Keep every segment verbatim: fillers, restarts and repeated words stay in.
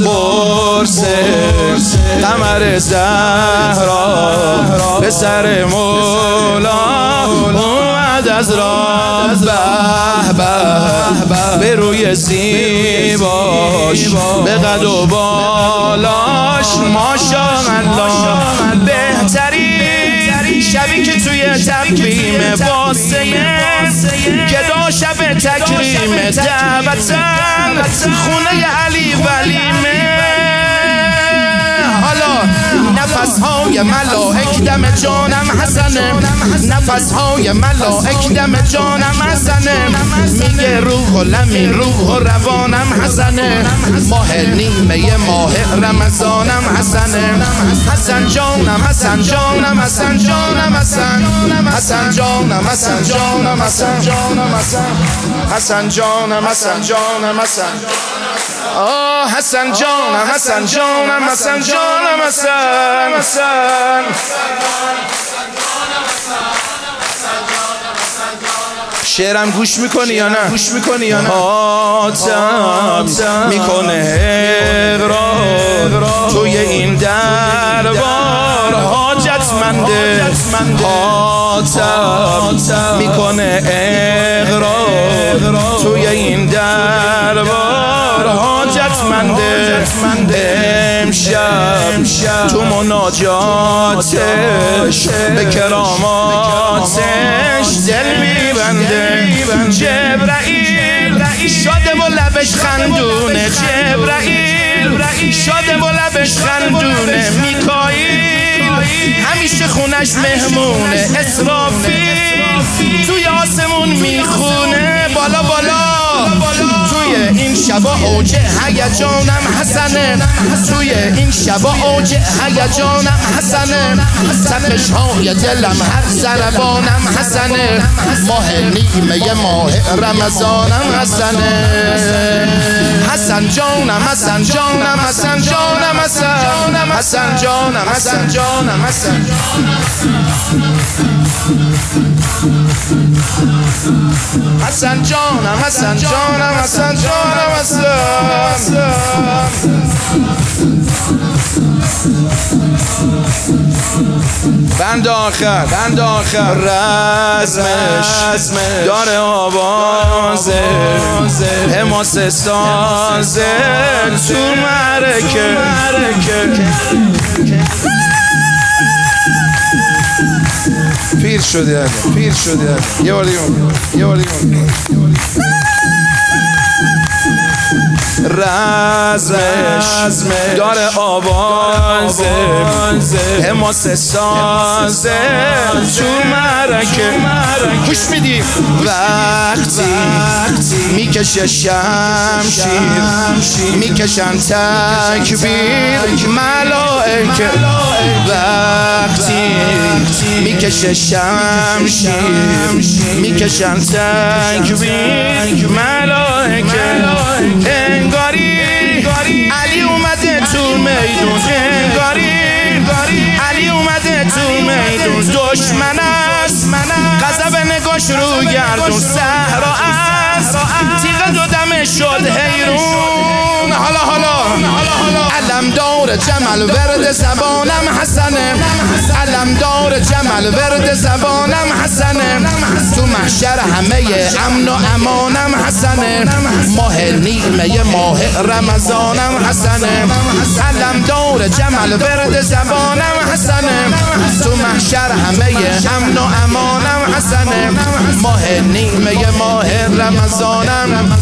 برسه قمر زهرا پسر مولا اومد از راه به به به روی زیباش به قد و بالاش ماشاءالله بهترین شبی که توی تقویم واسه گدا شب تکریم دعوتن خونه علی ولیمه. حالا نفس های ملائک دم جانم حسنه، نفس های ملائک دم جانم حسنه، میگه روح و لمین روح و روانم حسنه، ماه نیمه ماه رمضانم حسنه، حسن جانم حسن جانم حسن جانم حسن حسن جانم حسن جانم حسن جانم حسن حسن جانم حسن جانم حسن آه حسن جانم حسن جانم حسن جانم حسن حسن شعرم گوش میکنی یا نه؟ گوش میکنی یا نه؟ حاتم میکنه اقرار توی این دربار حاجتمنده، حاتم میکنه اقرار توی این دربار حاجتمنده. امشب تو مناجاتش به کراماتش دل میبنده. جبرائیل شاده و لبش خندونه، جبرائیل شاده و لبش خندونه، میکائیل همیشه خونش مهمونه، اسرافیل توی آسمون میخونه بالا بالا. توی این شبا اوج هیجانم حسنه، توی این شبا اوج هیجانم حسنه، تپش های دلم هر ضربانم حسنه، ماه نیمه ماه رمضانم حسنه. حسن جانم حسن جانم حسن جانم حسن حسن جانم حسن جانم حسن حسن جانم حسن جانم حسن جانم حسن بند آخر بند آخر رزمش داره آوازه، حماسه سازه تو مرکه. پیر شدی پیر شدی یه بار دیگه یه بار دیگه رزمش داره آوازه، حماسه سازه تو مرکه. گوش میدی وقتی میکشه شمشیر میکشن تکبیر ملائکه، وقتی میکشه شمشیر میکشن تکبیر ملائکه. انگاری علی اومده تو میدون، انگاری علی اومده تو میدون، دشمن است غضب نگاش رو گردون، صحرا است تیغ دو دمه شد حیرون. حالا حالا علم دار جمل ورد زبانم حسنه، علم دار جمل ورد زبانم حسنه، تو محشر همه امن و امانم حسنه، ماه نیمه ماه رمضانم حسنه، علم دار جمل ورد زبانم حسنه، تو محشر همه امن و امانم حسنه، ماه نیمه ماه رمضانم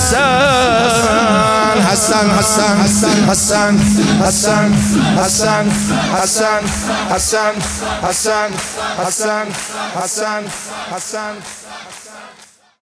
حسن حسن حسن حسن حسن حسن حسن حسن حسن حسن حسن حسن حسن